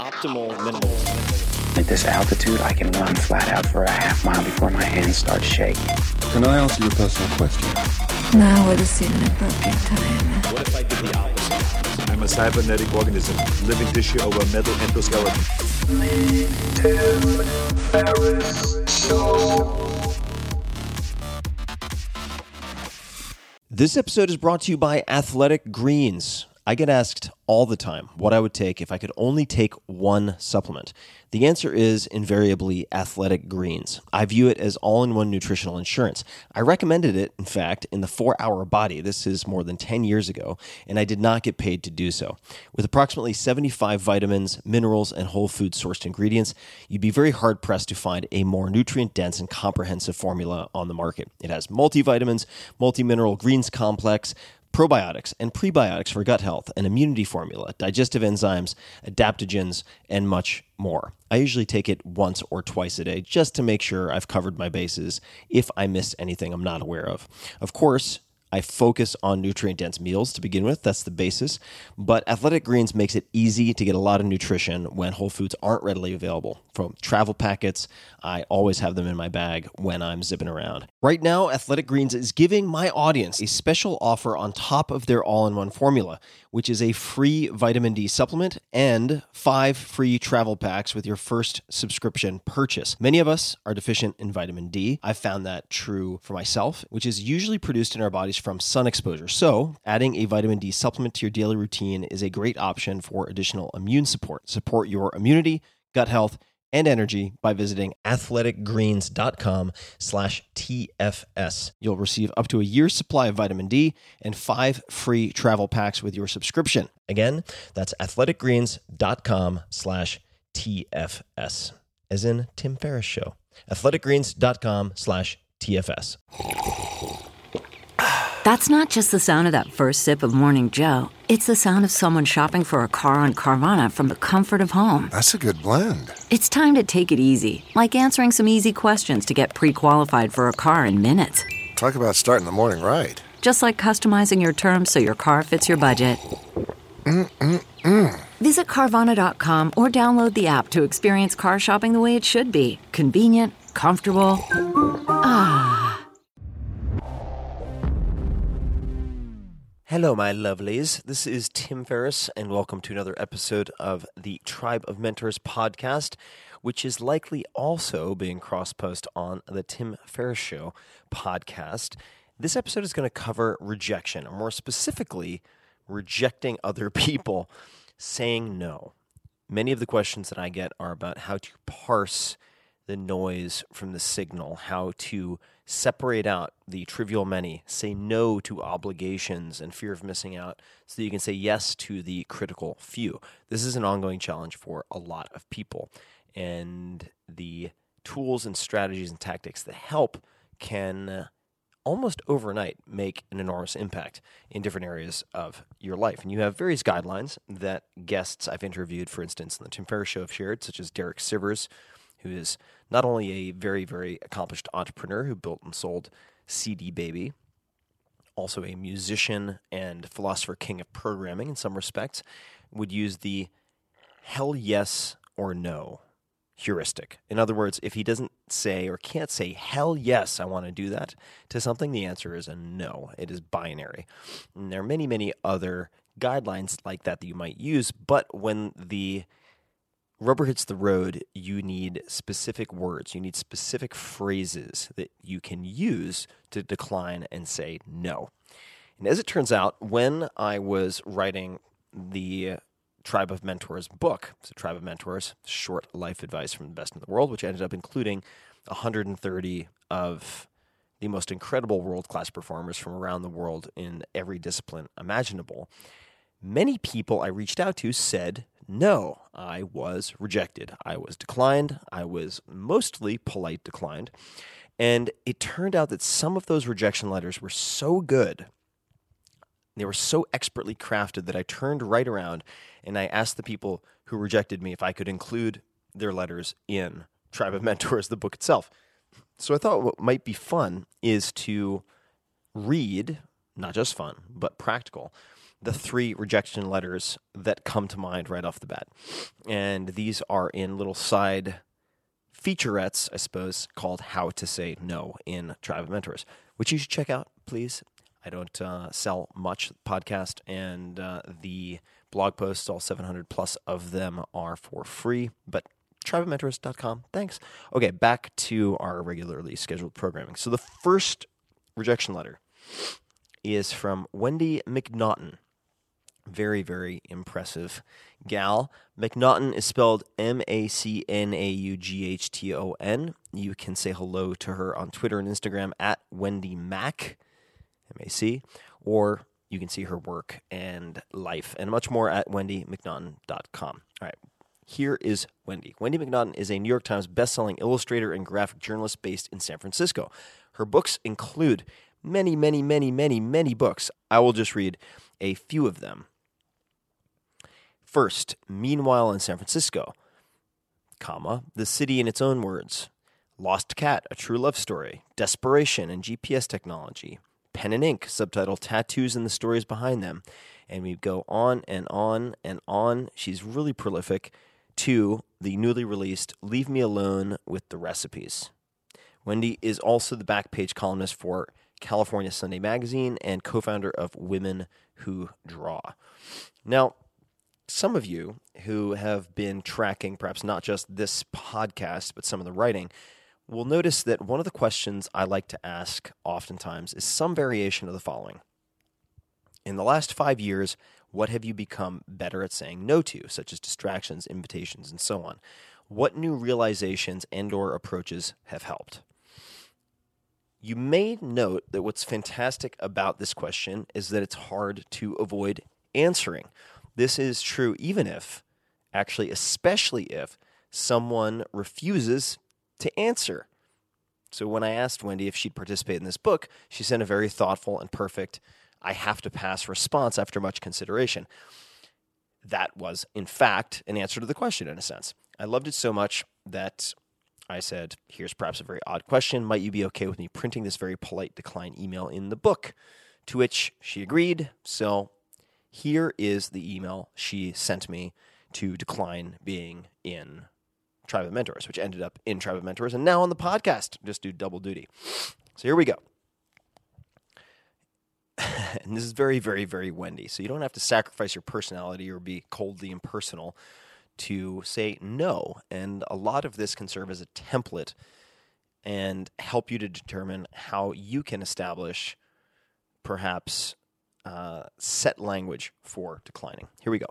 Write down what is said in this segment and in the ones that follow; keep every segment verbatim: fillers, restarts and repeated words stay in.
Optimal minerals. At this altitude, I can run flat out for a half mile before my hands start shaking. Can I ask you a personal question? Now would seem an appropriate time. What if I did the opposite? I'm a cybernetic organism, living tissue over metal endoskeleton. Tim Ferriss Show. This episode is brought to you by Athletic Greens. I get asked all the time what I would take if I could only take one supplement. The answer is invariably Athletic Greens. I view it as all-in-one nutritional insurance. I recommended it, in fact, in the four hour Body. This is more than ten years ago, and I did not get paid to do so. With approximately seventy-five vitamins, minerals, and whole food-sourced ingredients, you'd be very hard-pressed to find a more nutrient-dense and comprehensive formula on the market. It has multivitamins, multi-mineral greens complex, probiotics and prebiotics for gut health, an immunity formula, digestive enzymes, adaptogens, and much more. I usually take it once or twice a day just to make sure I've covered my bases if I missed anything I'm not aware of. Of course, I focus on nutrient-dense meals to begin with. That's the basis. But Athletic Greens makes it easy to get a lot of nutrition when whole foods aren't readily available. From travel packets, I always have them in my bag when I'm zipping around. Right now, Athletic Greens is giving my audience a special offer on top of their all-in-one formula, which is a free vitamin D supplement and five free travel packs with your first subscription purchase. Many of us are deficient in vitamin D. I've found that true for myself, which is usually produced in our bodies from sun exposure. So, adding a vitamin D supplement to your daily routine is a great option for additional immune support. Support your immunity, gut health, and energy by visiting athleticgreens.com slash TFS. You'll receive up to a year's supply of vitamin D and five free travel packs with your subscription. Again, that's athleticgreens.com slash TFS, as in Tim Ferriss Show. athleticgreens.com slash TFS. That's not just the sound of that first sip of Morning Joe. It's the sound of someone shopping for a car on Carvana from the comfort of home. That's a good blend. It's time to take it easy, like answering some easy questions to get pre-qualified for a car in minutes. Talk about starting the morning right. Just like customizing your terms so your car fits your budget. Mm-mm-mm. Visit Carvana dot com or download the app to experience car shopping the way it should be. Convenient, comfortable. Ah. Hello, my lovelies. This is Tim Ferriss, and welcome to another episode of the Tribe of Mentors podcast, which is likely also being cross-posted on the Tim Ferriss Show podcast. This episode is going to cover rejection, or more specifically, rejecting other people, saying no. Many of the questions that I get are about how to parse the noise from the signal, how to separate out the trivial many, say no to obligations and fear of missing out so that you can say yes to the critical few. This is an ongoing challenge for a lot of people, and the tools and strategies and tactics that help can uh, almost overnight make an enormous impact in different areas of your life. And you have various guidelines that guests I've interviewed, for instance, in the Tim Ferriss Show, have shared, such as Derek Sivers, who is not only a very, very accomplished entrepreneur who built and sold C D Baby, also a musician and philosopher king of programming in some respects, would use the hell yes or no heuristic. In other words, if he doesn't say or can't say hell yes, I want to do that to something, the answer is a no. It is binary. And there are many, many other guidelines like that that you might use, but when the rubber hits the road, you need specific words. You need specific phrases that you can use to decline and say no. And as it turns out, when I was writing the Tribe of Mentors book, so Tribe of Mentors, short life advice from the best in the world, which ended up including one hundred thirty of the most incredible world-class performers from around the world in every discipline imaginable, many people I reached out to said no. I was rejected. I was declined. I was mostly polite declined. And it turned out that some of those rejection letters were so good, they were so expertly crafted, that I turned right around and I asked the people who rejected me if I could include their letters in Tribe of Mentors, the book itself. So I thought what might be fun is to read, not just fun, but practical, the three rejection letters that come to mind right off the bat. And these are in little side featurettes, I suppose, called How to Say No in Tribe of Mentors, which you should check out, please. I don't uh, sell much podcast, and uh, the blog posts, all seven hundred plus of them, are for free, but tribe of mentors dot com. Thanks. Okay, back to our regularly scheduled programming. So the first rejection letter is from Wendy McNaughton. Very, very impressive gal. McNaughton is spelled M A C N A U G H T O N. You can say hello to her on Twitter and Instagram at Wendy Mac, M A C, or you can see her work and life and much more at wendy mcnaughton dot com. All right, here is Wendy. Wendy McNaughton is a New York Times bestselling illustrator and graphic journalist based in San Francisco. Her books include many, many, many, many, many books. I will just read a few of them. First, Meanwhile in San Francisco, comma, The City in Its Own Words, Lost Cat, A True Love Story, Desperation and G P S Technology, Pen and Ink, subtitle Tattoos and the Stories Behind Them. And we go on and on and on. She's really prolific. To the newly released Leave Me Alone with the Recipes. Wendy is also the back page columnist for California Sunday Magazine and co-founder of Women Who Draw. Now, some of you who have been tracking perhaps not just this podcast, but some of the writing, will notice that one of the questions I like to ask oftentimes is some variation of the following. In the last five years, what have you become better at saying no to, such as distractions, invitations, and so on? What new realizations and or approaches have helped? You may note that what's fantastic about this question is that it's hard to avoid answering. This is true even if, actually especially if, someone refuses to answer. So when I asked Wendy if she'd participate in this book, she sent a very thoughtful and perfect, I have to pass response after much consideration. That was, in fact, an answer to the question in a sense. I loved it so much that I said, here's perhaps a very odd question. Might you be okay with me printing this very polite decline email in the book? To which she agreed. So here is the email she sent me to decline being in Tribe of Mentors, which ended up in Tribe of Mentors and now on the podcast. Just do double duty. So here we go. And this is very, very, very Wendy. So you don't have to sacrifice your personality or be coldly impersonal to say no. And a lot of this can serve as a template and help you to determine how you can establish perhaps uh, set language for declining. Here we go.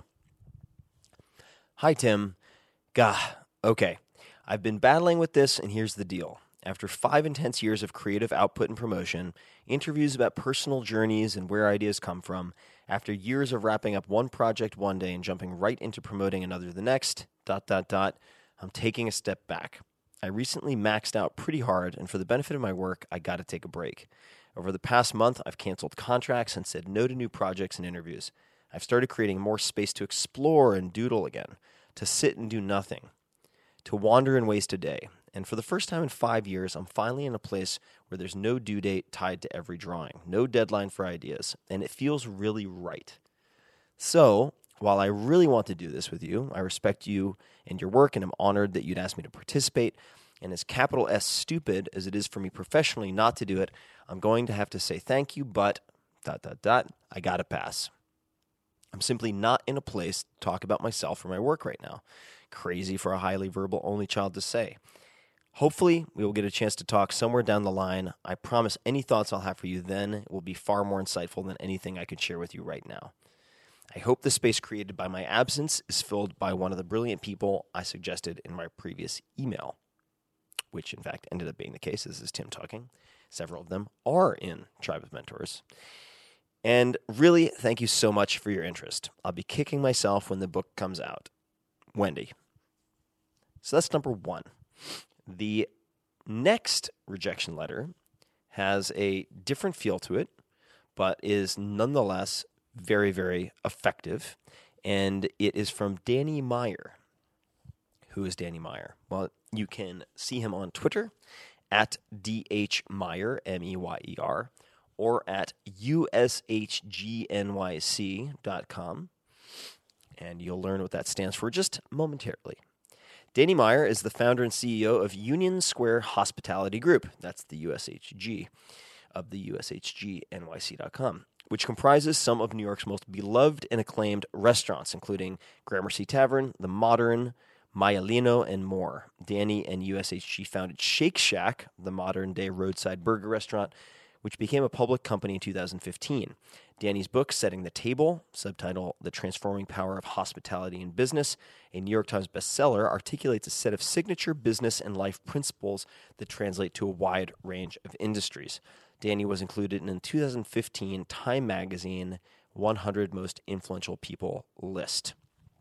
Hi, Tim. Gah, okay. I've been battling with this, and here's the deal. After five intense years of creative output and promotion, interviews about personal journeys and where ideas come from, after years of wrapping up one project one day and jumping right into promoting another the next, dot, dot, dot, I'm taking a step back. I recently maxed out pretty hard, and for the benefit of my work, I got to take a break. Over the past month, I've canceled contracts and said no to new projects and interviews. I've started creating more space to explore and doodle again, to sit and do nothing, to wander and waste a day. And for the first time in five years, I'm finally in a place where there's no due date tied to every drawing, no deadline for ideas, and it feels really right. So, while I really want to do this with you, I respect you and your work, and I'm honored that you'd ask me to participate. And as capital S stupid as it is for me professionally not to do it, I'm going to have to say thank you, but dot, dot, dot, I gotta pass. I'm simply not in a place to talk about myself or my work right now. Crazy for a highly verbal only child to say. Hopefully, we will get a chance to talk somewhere down the line. I promise any thoughts I'll have for you then will be far more insightful than anything I could share with you right now. I hope the space created by my absence is filled by one of the brilliant people I suggested in my previous email, which in fact ended up being the case. This is Tim talking. Several of them are in Tribe of Mentors. And really, thank you so much for your interest. I'll be kicking myself when the book comes out. Wendy. So that's number one. The next rejection letter has a different feel to it, but is nonetheless very, very effective. And it is from Danny Meyer. Who is Danny Meyer? Well, you can see him on Twitter at D H Meyer, M E Y E R, or at U S H G N Y C dot com, and you'll learn what that stands for just momentarily. Danny Meyer is the founder and C E O of Union Square Hospitality Group. That's the U S H G of the U S H G N Y C dot com, which comprises some of New York's most beloved and acclaimed restaurants, including Gramercy Tavern, The Modern, Maialino, and more. Danny and U S H G founded Shake Shack, the modern-day roadside burger restaurant, which became a public company in two thousand fifteen. Danny's book, Setting the Table, subtitle The Transforming Power of Hospitality in Business, a New York Times bestseller, articulates a set of signature business and life principles that translate to a wide range of industries. Danny was included in a two thousand fifteen Time Magazine one hundred Most Influential People list.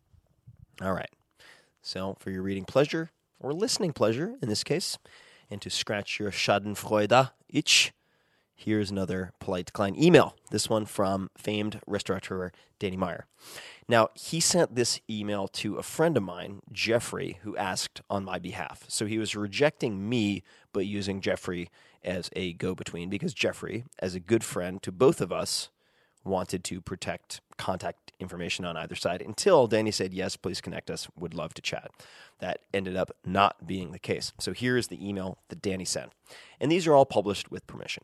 All right. So for your reading pleasure, or listening pleasure in this case, and to scratch your schadenfreude itch, here's another polite Klein email. This one from famed restaurateur Danny Meyer. Now, he sent this email to a friend of mine, Jeffrey, who asked on my behalf. So he was rejecting me, but using Jeffrey as a go-between, because Jeffrey, as a good friend to both of us, wanted to protect contact information on either side until Danny said, yes, please connect us, would love to chat. That ended up not being the case. So here's the email that Danny sent. And these are all published with permission.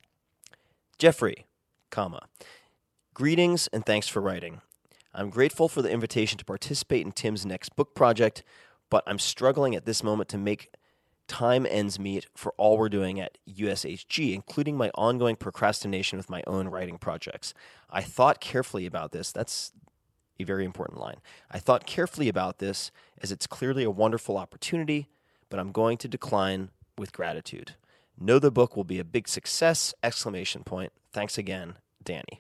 Jeffrey, comma, greetings and thanks for writing. I'm grateful for the invitation to participate in Tim's next book project, but I'm struggling at this moment to make time ends meet for all we're doing at U S H G, including my ongoing procrastination with my own writing projects. I thought carefully about this. That's a very important line. I thought carefully about this as it's clearly a wonderful opportunity, but I'm going to decline with gratitude. Know the book will be a big success, exclamation point. Thanks again, Danny.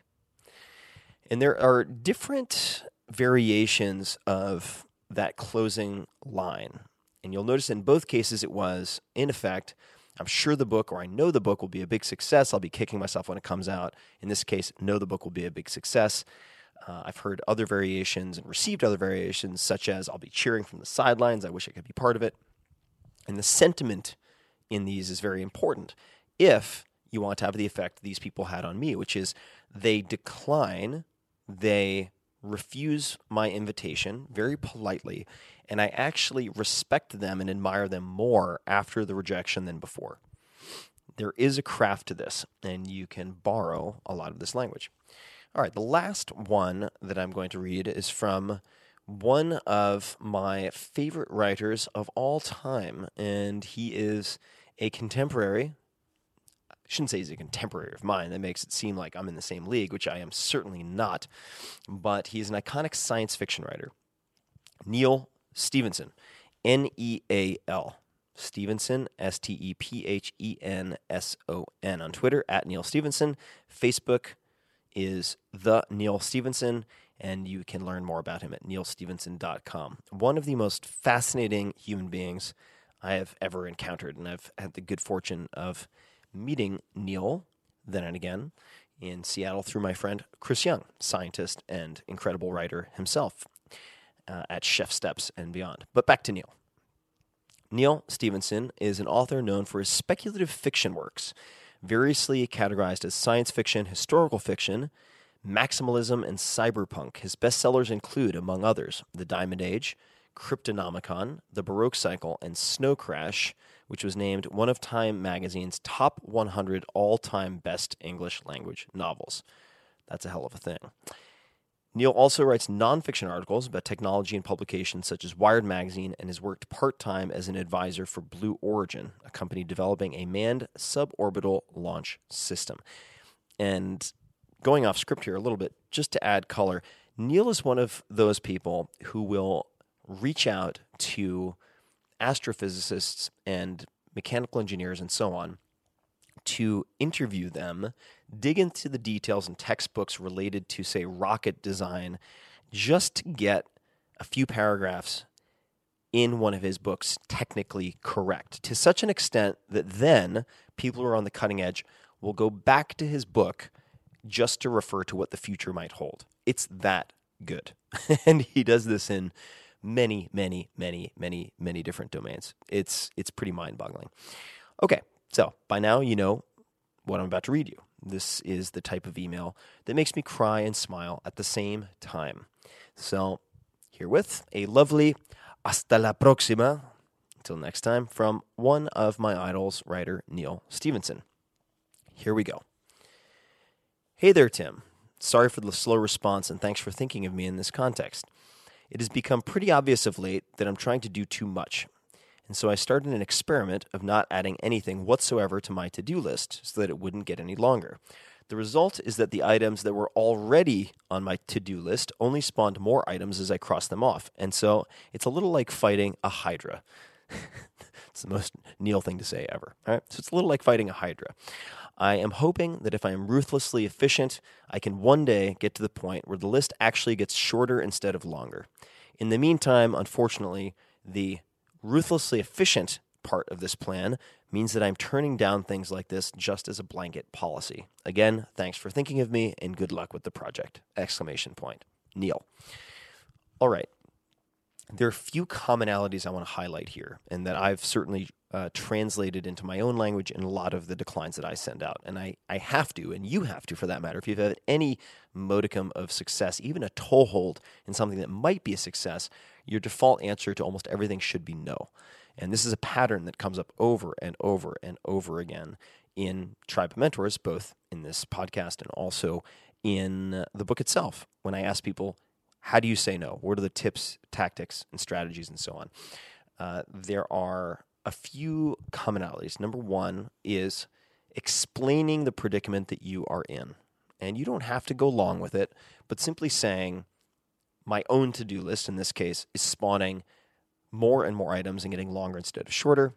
And there are different variations of that closing line. And you'll notice in both cases it was, in effect, I'm sure the book, or I know the book will be a big success. I'll be kicking myself when it comes out. In this case, know the book will be a big success. Uh, I've heard other variations and received other variations, such as I'll be cheering from the sidelines. I wish I could be part of it. And the sentiment in these is very important if you want to have the effect these people had on me, which is they decline, they refuse my invitation very politely, and I actually respect them and admire them more after the rejection than before. There is a craft to this, and you can borrow a lot of this language. All right, the last one that I'm going to read is from one of my favorite writers of all time, and he is a contemporary. I shouldn't say he's a contemporary of mine. That makes it seem like I'm in the same league, which I am certainly not. But he's an iconic science fiction writer, Neal Stephenson, N E A L. Stephenson, S T E P H E N S O N. On Twitter, at Neal Stephenson. Facebook is The Neal Stephenson, and you can learn more about him at neal stephenson dot com. One of the most fascinating human beings I have ever encountered, and I've had the good fortune of meeting Neal then and again in Seattle through my friend Chris Young, scientist and incredible writer himself uh, at Chef Steps and beyond. But back to Neal. Neal Stephenson is an author known for his speculative fiction works, variously categorized as science fiction, historical fiction, maximalism, and cyberpunk. His bestsellers include, among others, The Diamond Age, Cryptonomicon, The Baroque Cycle, and Snow Crash, which was named one of Time Magazine's top one hundred all-time best English language novels. That's a hell of a thing. Neal also writes nonfiction articles about technology and publications such as Wired Magazine, and has worked part-time as an advisor for Blue Origin, a company developing a manned suborbital launch system. And going off script here a little bit, just to add color, Neal is one of those people who will reach out to astrophysicists and mechanical engineers and so on to interview them, dig into the details and textbooks related to, say, rocket design, just to get a few paragraphs in one of his books technically correct, to such an extent that then people who are on the cutting edge will go back to his book just to refer to what the future might hold. It's that good. And he does this in many, many, many, many, many different domains. It's it's pretty mind-boggling. Okay, so by now you know what I'm about to read you. This is the type of email that makes me cry and smile at the same time. So, herewith, a lovely hasta la próxima, until next time, from one of my idols, writer Neal Stephenson. Here we go. Hey there, Tim. Sorry for the slow response, and thanks for thinking of me in this context. It has become pretty obvious of late that I'm trying to do too much, and so I started an experiment of not adding anything whatsoever to my to-do list so that it wouldn't get any longer. The result is that the items that were already on my to-do list only spawned more items as I crossed them off, and so it's a little like fighting a hydra. It's the most Neal thing to say ever. All right? So it's a little like fighting a hydra. I am hoping that if I am ruthlessly efficient, I can one day get to the point where the list actually gets shorter instead of longer. In the meantime, unfortunately, the ruthlessly efficient part of this plan means that I'm turning down things like this just as a blanket policy. Again, thanks for thinking of me, and good luck with the project! Exclamation point. Neal. All right. There are a few commonalities I want to highlight here, and that I've certainly uh, translated into my own language in a lot of the declines that I send out. And I, I have to, and you have to for that matter, if you've had any modicum of success, even a toehold in something that might be a success, your default answer to almost everything should be no. And this is a pattern that comes up over and over and over again in Tribe of Mentors, both in this podcast and also in the book itself. When I ask people, how do you say no? What are the tips, tactics, and strategies, and so on? Uh, there are a few commonalities. Number one is explaining the predicament that you are in. And you don't have to go long with it, but simply saying, my own to-do list, in this case, is spawning more and more items and getting longer instead of shorter.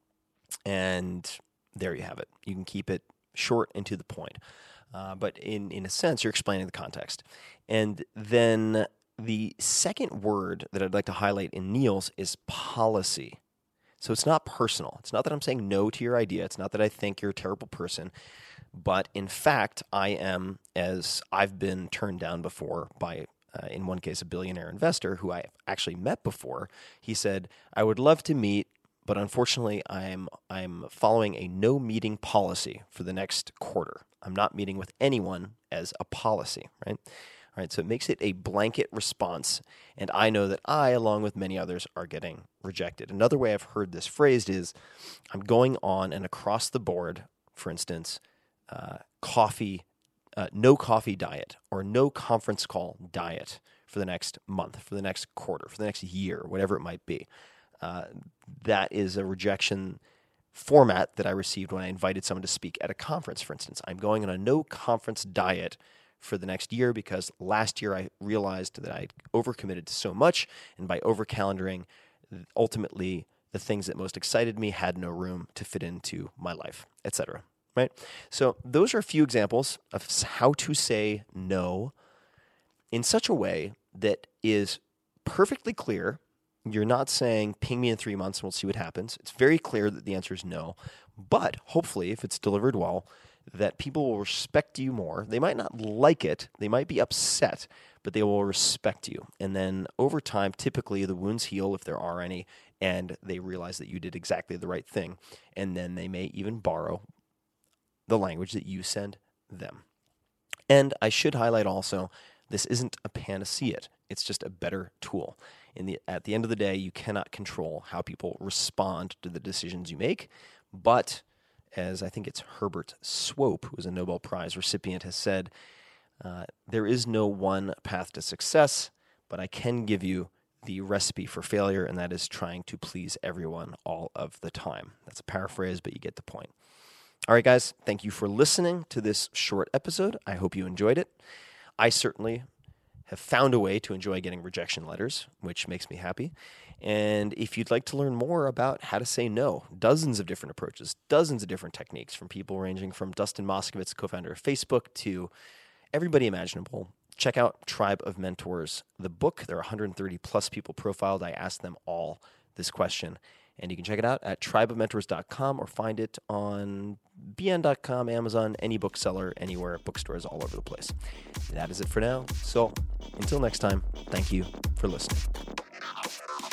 And there you have it. You can keep it short and to the point. Uh, but in, in a sense, you're explaining the context. And then the second word that I'd like to highlight in Neal's is policy. So it's not personal. It's not that I'm saying no to your idea. It's not that I think you're a terrible person. But in fact, I am, as I've been turned down before by, uh, in one case, a billionaire investor who I actually met before. He said, I would love to meet, but unfortunately, I'm I'm following a no meeting policy for the next quarter. I'm not meeting with anyone as a policy, right? All right, so it makes it a blanket response, and I know that I, along with many others, are getting rejected. Another way I've heard this phrased is, I'm going on an across the board, for instance, uh, coffee, uh, no coffee diet, or no conference call diet for the next month, for the next quarter, for the next year, whatever it might be. Uh, that is a rejection format that I received when I invited someone to speak at a conference, for instance. I'm going on a no conference diet for the next year because last year I realized that I'd overcommitted to so much, and by over-calendaring, ultimately the things that most excited me had no room to fit into my life, et cetera. Right? So those are a few examples of how to say no in such a way that is perfectly clear. You're not saying, ping me in three months and we'll see what happens. It's very clear that the answer is no. But hopefully, if it's delivered well, that people will respect you more. They might not like it. They might be upset, but they will respect you. And then over time, typically the wounds heal if there are any, and they realize that you did exactly the right thing. And then they may even borrow the language that you send them. And I should highlight also, this isn't a panacea. It's just a better tool. In the, at the end of the day, you cannot control how people respond to the decisions you make. But as I think it's Herbert Swope, who is a Nobel Prize recipient, has said, uh, there is no one path to success, but I can give you the recipe for failure, and that is trying to please everyone all of the time. That's a paraphrase, but you get the point. All right, guys, thank you for listening to this short episode. I hope you enjoyed it. I certainly have found a way to enjoy getting rejection letters, which makes me happy. And if you'd like to learn more about how to say no, dozens of different approaches, dozens of different techniques from people ranging from Dustin Moskovitz, co-founder of Facebook, to everybody imaginable, check out Tribe of Mentors, the book. There are one hundred thirty plus people profiled. I asked them all this question. And you can check it out at tribe of mentors dot com or find it on b n dot com, Amazon, any bookseller, anywhere, bookstores all over the place. That is it for now. So until next time, thank you for listening.